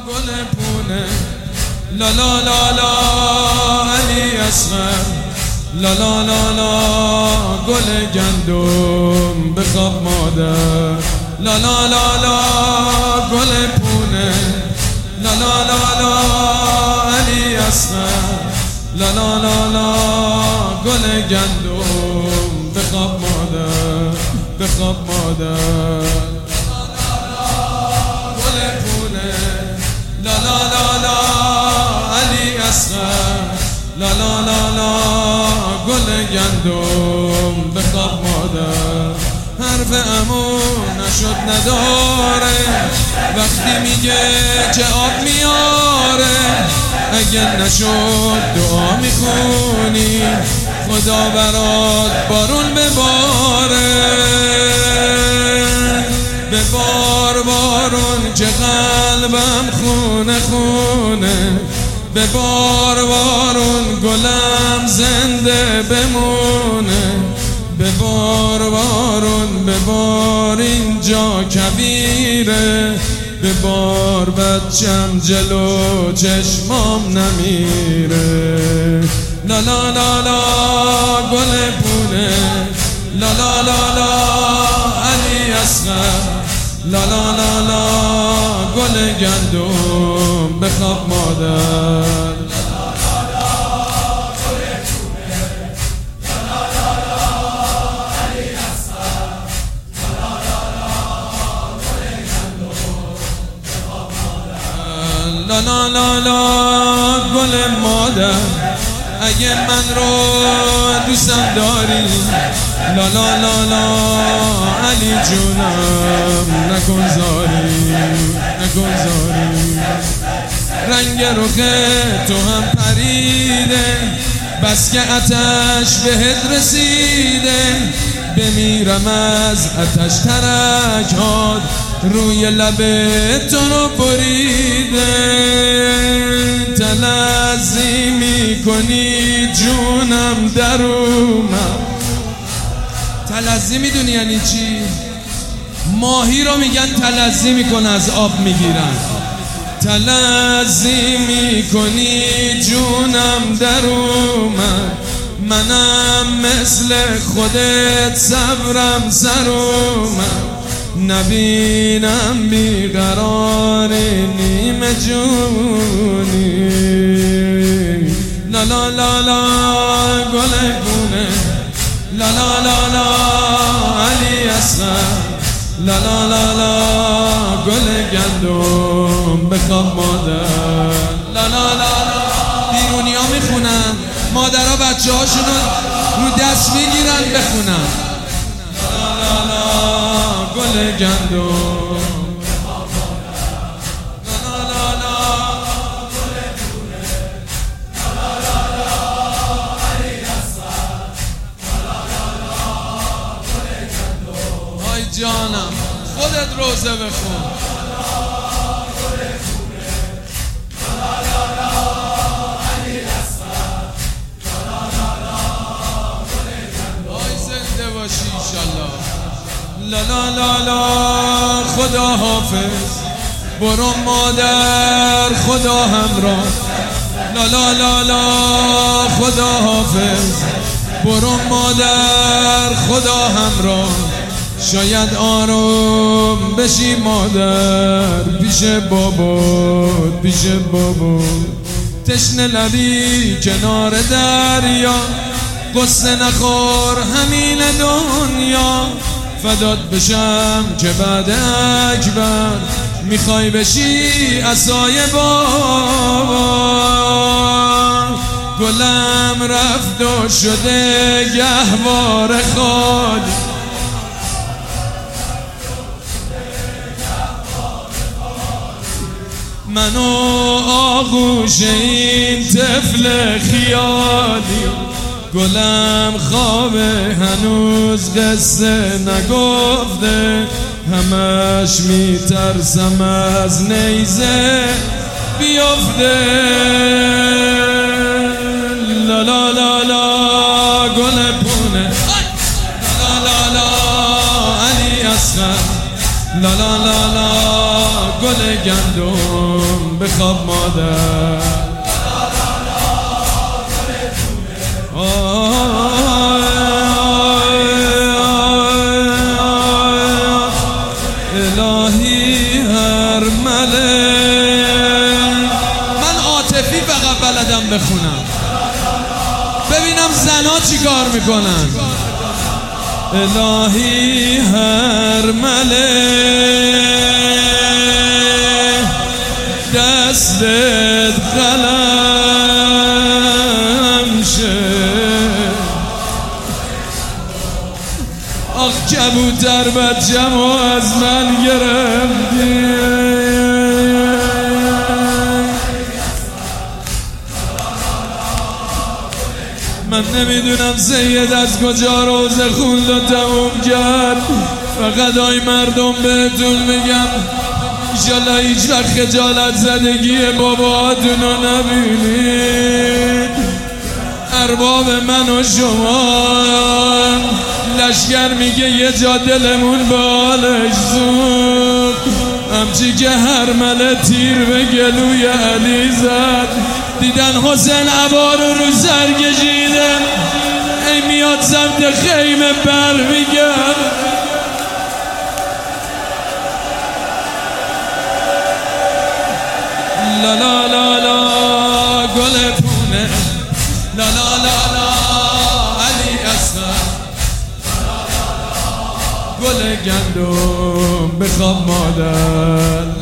گل پونه لا لا لا لا علی اصغر لا لا لا لا گل گندم بخواب مادر لا لا لا لا گل پونه لا لا لا لا علی اصغر لا لا لا لا گل گندم بخواب مادر بخواب مادر گل پونه لا لا لا لا علی اصغر لا لا لا لا گل گندم بخواب مادر حرف عمو نشد نداره وقتی میگه که آب میاره اگه نشد دعا میخونی خدا برات بارون بباره ببار بارون که قلبم خونه خونه ببار بارون گلم زنده بمونه ببار بارون ببار اینجا کبیره ببار بچم جلو چشمام نمیره لا لا لا لا گل پونه لا لا لا لا علی اصغر لا لا لا لا گل گندم بخواب مادر لا لا لا لا گل مادر اگه من رو دوستم داری لا لا لا لا علی جونم نکن زاری نکن زاری رنگ رخ تو هم پریده بس که آتش بهت رسیده بمیرم از آتش ترک هات روی لب تو رو بریده تلذی میکنی جونم در اومد تلذی میدونی یعنی چی؟ ماهی رو میگن تلذی میکنه از آب میگیرن تلذی میکنی جونم در اومد منم مثل خودت صبرم سر اومد نبینم بیقراری نیمه جونی لا لا لا لا گل پونه لا لا لا لا علی اصغر لا لا لا لا گل گندم بخواب مادر لا لا لا لا بیرونی ها میخونن مادرها بچه هاشونو رو دست میگیرن بخونن لا لا لا گل گندم جانم خودت روزه بخون آی زنده باشی ایشالله لا لا لا لا خدا حافظ برو مادر خدا همراه لا لا لا لا خدا حافظ برو مادر خدا همراه شاید آروم بشی مادر پیش بابات پیش بابات تشنه لبی کنار دریا قصه نخور همین دنیا فدات بشم که بعد اکبر میخوای بشی عصای بابا گلم رفت و شده گهوار خالی منو آغوش این طفل خیالی گلم خوابه هنوز قصه نگفته همش میترسم از نیزه بیفته لا لا لا لا گل پونه لا لا لا علی اصغر لا لا لا لا گل گندم بخواب مادر. الهی هر مله. من عاطفی فقط بلدم بخونم، ببینم زنا چی کار میکنن. الهی هر مله دستت قلم شه. آخ کبوتر بچه‌مو از من گرفتی. من نمیدونم سید از کجا روزه خوند و تموم کرد. فقط آی مردم بهتون میگم انشالله هیچ وقت خجالت زدگی باباتونو نبینید. ارباب من و شما لشگر میگه یه جا دلمون به حالش سوخت. همچی که هر مله تیر به گلوی علی زد. دیدن حسین عبا رو سر کشیده ای میاد سمت خیمه بر میگم لا لا لا لا گل پونه لا لا لا لا علی اصغر گل گندم بخواب مادر.